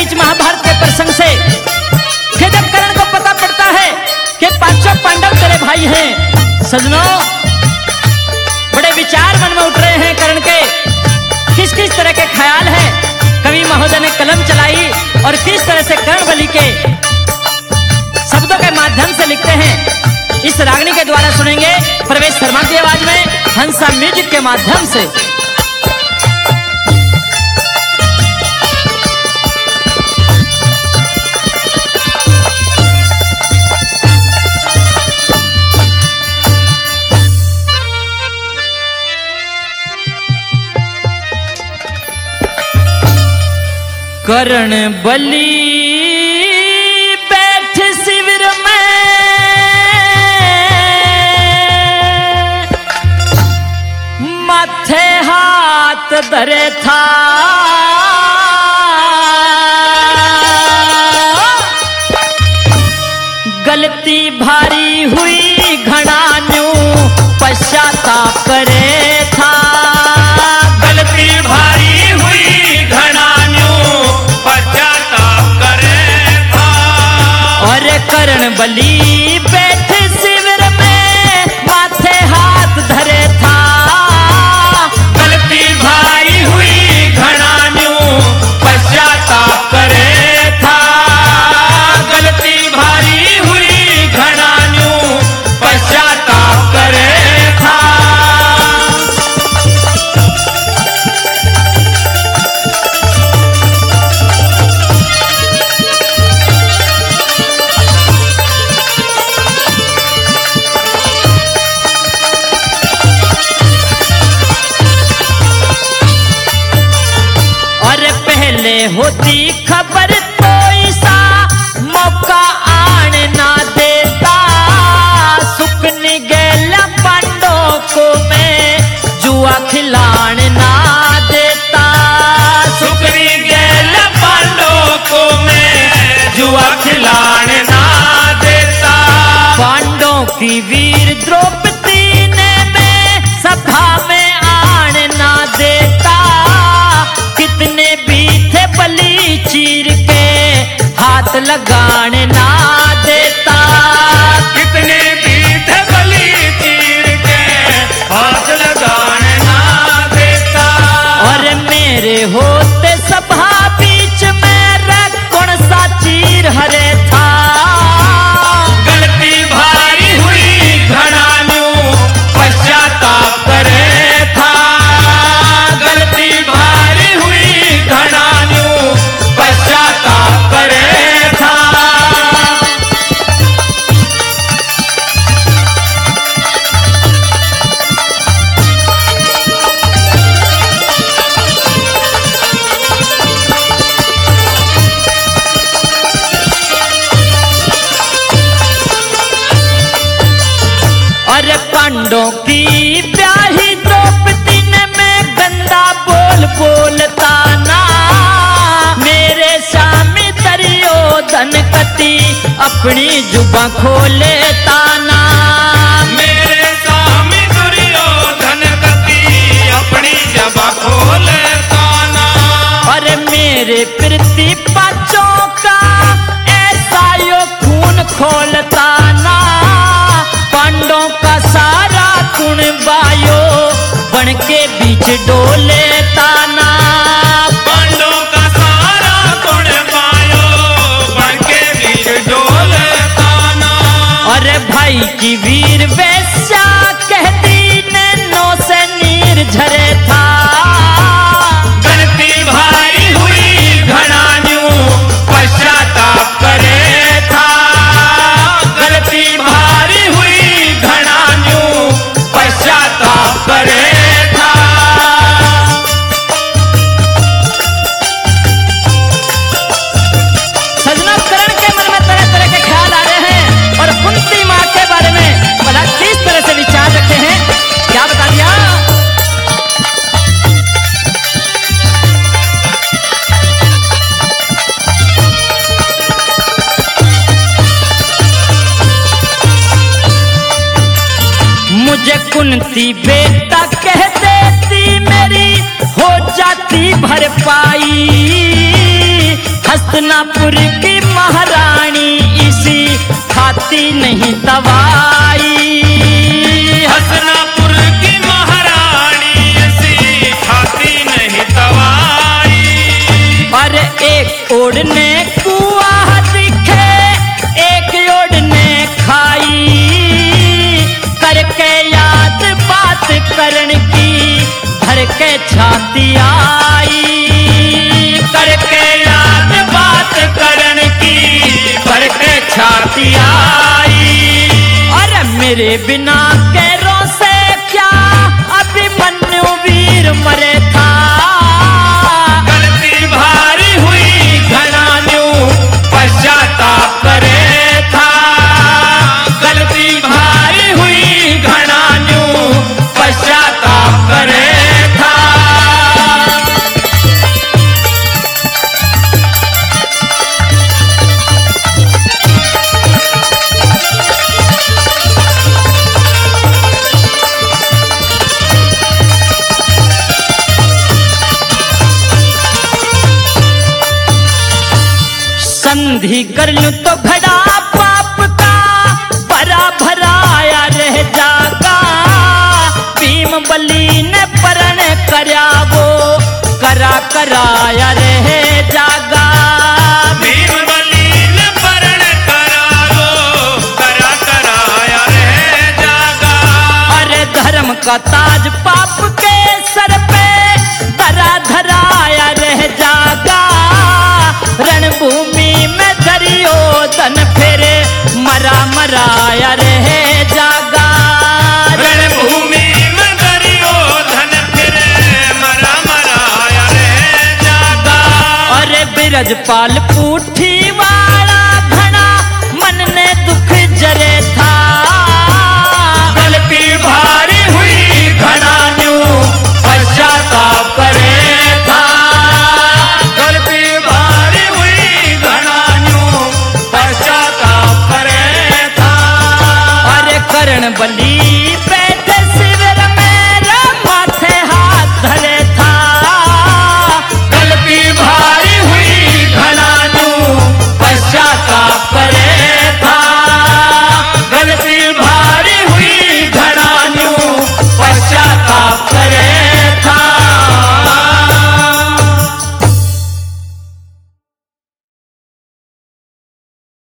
बीच महाभारत के प्रसंग से कि जब कर्ण को पता पड़ता है कि पांचों पांडव तेरे भाई हैं, सजनों बड़े विचार मन में उठ रहे हैं कर्ण के, किस किस तरह के ख्याल है। कवि महोदय ने कलम चलाई और किस तरह से कर्ण बलि के शब्दों के माध्यम से लिखते हैं, इस रागनी के द्वारा सुनेंगे प्रवेश शर्मा की आवाज में हंसा म्यूजिक के माध्यम से। कर्ण बलि बैठ शिविर में, माथे हाथ धरे था, गलती भारी हुई घना न्यू पश्चाताप करे था, गलती भारी हुई घना न्यू पश्चाताप करे था। और कर्ण बलि बैठ शिविर में माथे हाथ धरे था, गलती भारी हुई घना न्यू पश्चाताप करे था, गलती भारी हुई घना न्यू पश्चाताप करे था। होती खबर तो ऐसा मौका आन ना देता, सुकन गैला पांडों को मैं जुआ खिलान ना देता, सुकन गैला पांडों को मैं जुआ खिलान ना देता। पांडों की वीर द्रौपदी ने मैं सभा में आन ना देता, कितने भी थे बलि चीर के हाथ लगान ना देता, कितने भी थे बलि चीर के हाथ लगान ना देता। और मेरे होते सभा बीच में कौन सा चीर हरे था, गलती भारी हुई घना न्यू पश्चाताप करे था, गलती भारी हुई घना न्यू पश्चाताप करे था। और पांडों की ब्याही द्रौपदी ने मैं गंदा बोल बोलता ना, मेरे सामने दुर्योधन कति अपनी जुबां खोले ताना, मेरे सामने दुर्योधन कति अपनी जुबां खोले ताना। और मेरे प्रति पांचों का ऐसा यो खून खोलता ना, पांडों का सारा कुण बायो बन के बीच डोले ताना, पांडों का सारा गुण पायो बन के बीच डोले ताना। और भाई की वीर वैश्या कहती ने नो से नीर झरे था, गलती भारी हुई घना न्यू पश्चाताप करे था, गलती भारी हुई घना न्यू पश्चाताप करे था। सजना कर्ण के मन में तरह तरह के ख्याल आ रहे हैं और कुंती माँ के बारे में भला किस तरह से विचार रखे हैं, क्या बता दिया। मुझे कुंती बेटा कह देती मेरी हो जाती भरपाई, हस्तिनापुर की महारानी इसी खाती नहीं दवाई। हस्तिनापुर की महारानी इसी खाती नहीं दवाई। और एक ओढ़ने कुआ दिखे, एक ओढ़ने खाई, करके याद बात करण की धर के छाती आई। करके याद बात करण की भर के छाती आई। और मेरे बिना कैरों से क्या अभिमन्यु वीर मरे था। गलती भारी हुई घनान्यू पश्चाताप करे था। गलती भारी हुई घनान्यू पश्चाताप करे था। संधि कर लूं तो घड़ा पाप का भरा भराया रह जागा। भीम बली ने परण करया वो करा कराया रह जागा। भीम बली ने परण करा वो करा कराया रह जागा। अरे धर्म का ताज पाप के सर पे धरा धराया रह जागा। रणभूमि में दुर्योधन फिर मरा मराया रह जागा। रणभूमि में दुर्योधन फिर मरा मराया रह जागा। अरे बिरजपाल